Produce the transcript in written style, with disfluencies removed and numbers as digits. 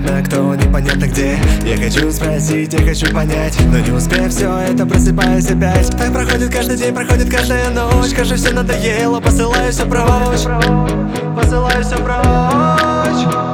непонятно кто, непонятно где. Я хочу спросить, я хочу понять, но не успев все это, просыпаюсь опять. Так проходит каждый день, проходит каждая ночь. Кажется, все надоело, посылаю все прочь. Посылаю все прочь.